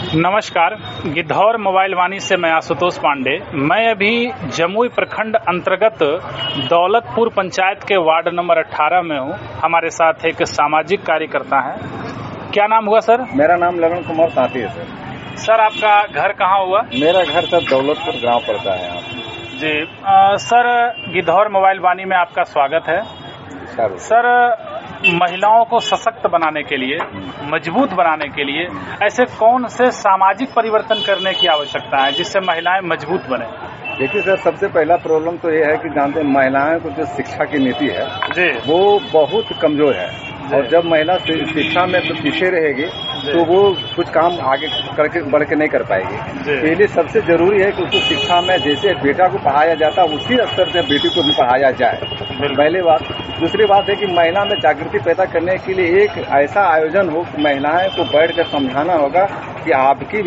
नमस्कार, गिद्धौर मोबाइल वाणी से मैं आशुतोष पांडे। मैं अभी जमुई प्रखंड अंतर्गत दौलतपुर पंचायत के वार्ड नंबर 18 में हूँ। हमारे साथ एक सामाजिक कार्यकर्ता है। क्या नाम हुआ सर? मेरा नाम ललन कुमार साथी है सर। सर आपका घर कहाँ हुआ? मेरा घर सर दौलतपुर गांव पड़ता है यहाँ जी। सर गिद्धौर मोबाइल वाणी में आपका स्वागत है। सर महिलाओं को सशक्त बनाने के लिए, मजबूत बनाने के लिए ऐसे कौन से सामाजिक परिवर्तन करने की आवश्यकता है जिससे महिलाएं मजबूत बने? देखिए सर, सबसे पहला प्रॉब्लम तो ये है कि जानते हैं महिलाओं को जो शिक्षा की नीति है जी वो बहुत कमजोर है। और जब महिला शिक्षा में तो पीछे रहेगी तो वो कुछ काम आगे करके बढ़ के नहीं कर पाएगी। पहले सबसे जरूरी है कि उसको शिक्षा में जैसे बेटा को पढ़ाया जाता है उसी स्तर से बेटी को भी पढ़ाया जाए, पहली बात। दूसरी बात है कि महिला में जागृति पैदा करने के लिए एक ऐसा आयोजन हो कि महिलाएं को बैठकर समझाना होगा कि आपकी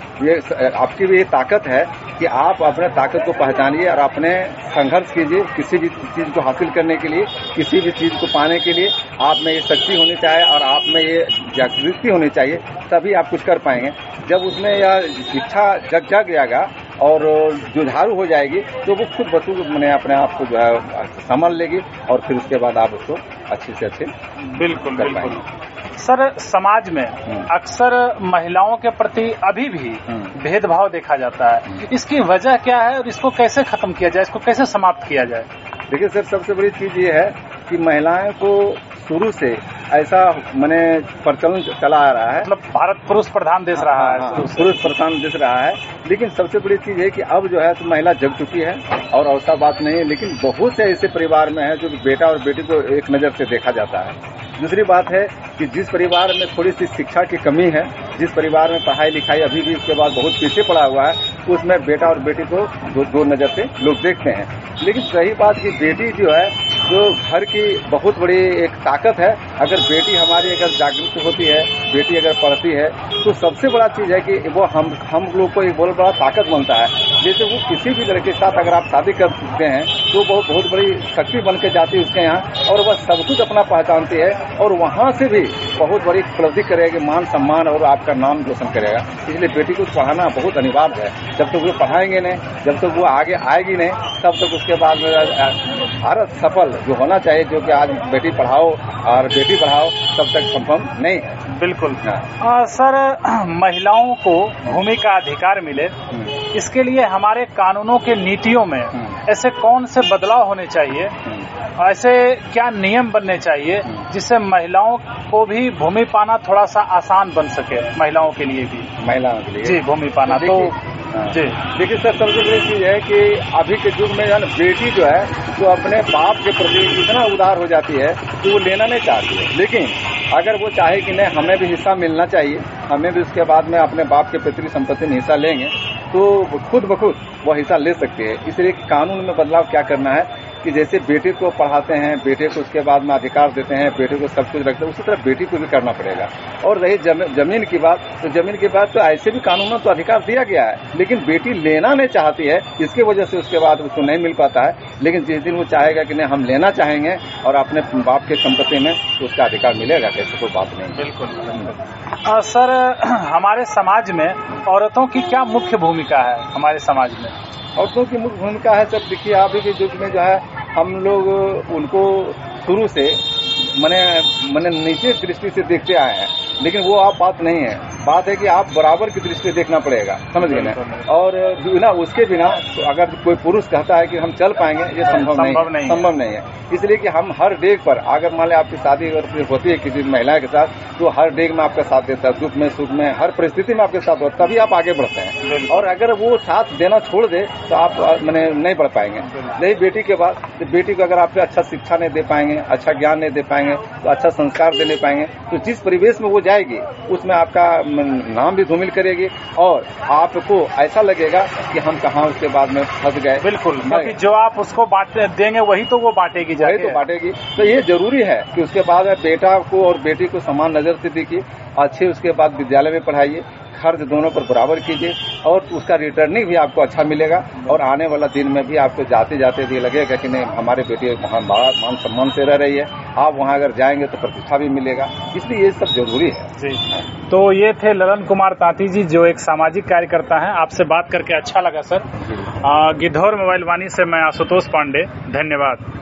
भी ताकत है कि आप अपने ताकत को पहचानिए और अपने संघर्ष कीजिए। किसी भी चीज को हासिल करने के लिए, किसी भी चीज को पाने के लिए आप में ये शक्ति होनी चाहिए और आप में ये जागृति होनी चाहिए, तभी आप कुछ कर पाएंगे। जब उसमें यह इच्छा जग जाएगा और जुझारू हो जाएगी तो वो खुद बच्चों को मैंने अपने आप को जो है संभाल लेगी और फिर उसके बाद आप उसको अच्छे से अच्छे बिल्कुल सर, समाज में अक्सर महिलाओं के प्रति अभी भी भेदभाव देखा जाता है। इसकी वजह क्या है और इसको कैसे खत्म किया जाए, इसको कैसे समाप्त किया जाए? देखिए सर, सबसे बड़ी चीज ये है कि महिलाएं को शुरू से ऐसा मैंने प्रचलन चला आ रहा है, मतलब भारत पुरुष प्रधान देश रहा है, पुरुष प्रधान देश रहा है। लेकिन सबसे बड़ी चीज है कि अब जो है तो महिला जग चुकी है और ऐसा बात नहीं है। लेकिन बहुत से ऐसे परिवार में है जो बेटा और बेटी को एक नजर से देखा जाता है। दूसरी बात है कि जिस परिवार में थोड़ी सी शिक्षा की कमी है, जिस परिवार में पढ़ाई लिखाई अभी भी उसके बाद बहुत पीछे पड़ा हुआ है, उसमें बेटा और बेटी को दो नजर से लोग देखते हैं। लेकिन सही बात कि बेटी जो है जो घर की बहुत बड़ी एक ताकत है। अगर बेटी हमारी अगर जागरूक होती है, बेटी अगर पढ़ती है तो सबसे बड़ा चीज है कि वो हम लोग को एक बहुत बड़ा ताकत बनता है। जैसे वो किसी भी लड़के के साथ अगर आप शादी कर सकते हैं तो वो बहुत बड़ी शक्ति बन के जाती है उसके यहाँ और वह सब कुछ अपना पहचानती है और वहां से भी बहुत बड़ी उपलब्धि करेगी, मान सम्मान और आपका नाम रोशन करेगा। इसलिए बेटी को पढ़ाना बहुत अनिवार्य है। जब तक वो पढ़ाएंगे नहीं, जब तक वो आगे आएगी नहीं, तब तक उसके बाद भारत सफल जो होना चाहिए, जो कि आज बेटी पढ़ाओ और बेटी पढ़ाओ, तब तक संभव नहीं है। बिल्कुल सर, महिलाओं को भूमि का अधिकार मिले, इसके लिए हमारे कानूनों के नीतियों में ऐसे कौन से बदलाव होने चाहिए, ऐसे क्या नियम बनने चाहिए जिससे महिलाओं को भी भूमि पाना थोड़ा सा आसान बन सके? महिलाओं के लिए जी भूमि पाना तो जी। देखिए सर, सबसे बड़ी चीज है कि अभी के युग में बेटी जो है तो अपने बाप के प्रति इतना उदार हो जाती है कि वो लेना नहीं चाहती है। लेकिन अगर वो चाहे कि नहीं हमें भी हिस्सा मिलना चाहिए, हमें भी उसके बाद में अपने बाप के पितृ संपत्ति में हिस्सा लेंगे, तो खुद ब खुद वो हिस्सा ले सकती है। इसलिए कानून में बदलाव क्या करना है कि जैसे बेटे को पढ़ाते हैं, बेटे को उसके बाद में अधिकार देते हैं, बेटे को सब कुछ रखते हैं, उसी तरह बेटी को भी करना पड़ेगा। और रही जमीन की बात, तो जमीन की बात तो ऐसे भी कानून में तो अधिकार दिया गया है, लेकिन बेटी लेना नहीं चाहती है, इसकी वजह से उसके बाद उसको नहीं मिल पाता है। लेकिन जिस दिन वो चाहेगा कि नहीं हम लेना चाहेंगे और अपने बाप के संपत्ति में, तो उसका अधिकार मिलेगा, कैसे कोई बात नहीं। बिल्कुल सर, हमारे समाज में औरतों की क्या मुख्य भूमिका है? हमारे समाज में औरतों की मुख्य भूमिका है सर, देखिए अभी के युग में जो है हम लोग उनको शुरू से मैंने नीचे दृष्टि से देखते आए हैं, लेकिन वो आप बात नहीं है। बात है कि आप बराबर की दृष्टि से देखना पड़ेगा, समझ गए ना। और बिना उसके बिना तो अगर कोई पुरुष कहता है कि हम चल पाएंगे, ये संभव नहीं है। इसलिए कि हम हर डेग पर, अगर मान लें आपकी शादी अगर होती है किसी महिला के साथ, तो हर डेग में आपका साथ देता है, दुख में सुख में हर परिस्थिति में आपके साथ होता है, तभी आप आगे बढ़ते हैं। और अगर वो साथ देना छोड़ दे तो आप नहीं बढ़ पाएंगे। नहीं, बेटी के बाद बेटी को अगर आप अच्छा शिक्षा नहीं दे पाएंगे, अच्छा ज्ञान नहीं दे पाएंगे, तो अच्छा संस्कार दे नहीं पाएंगे, तो जिस परिवेश में वो जाएगी उसमें आपका नाम भी धूमिल करेगी और आपको ऐसा लगेगा कि हम कहाँ उसके बाद में फंस गए। बिल्कुल, क्योंकि जो आप उसको देंगे वही तो वो बांटेगी, तो ये जरूरी है कि उसके बाद बेटा को और बेटी को समान नजर से देखिए, अच्छे उसके बाद विद्यालय में पढ़ाइए, खर्च दोनों पर बराबर कीजिए और उसका रिटर्निंग भी आपको अच्छा मिलेगा और आने वाला दिन में भी आपको जाते जाते भी लगेगा कि नहीं हमारे बेटे वहाँ मान सम्मान से रह रही है। आप वहाँ अगर जाएंगे तो प्रतिष्ठा भी मिलेगा, इसलिए ये सब जरूरी है जी। तो ये थे ललन कुमार तांती जी, जो एक सामाजिक कार्यकर्ता हैं। आपसे बात करके अच्छा लगा सर। गिद्धौर मोबाइल वाणी से मैं आशुतोष पांडे, धन्यवाद।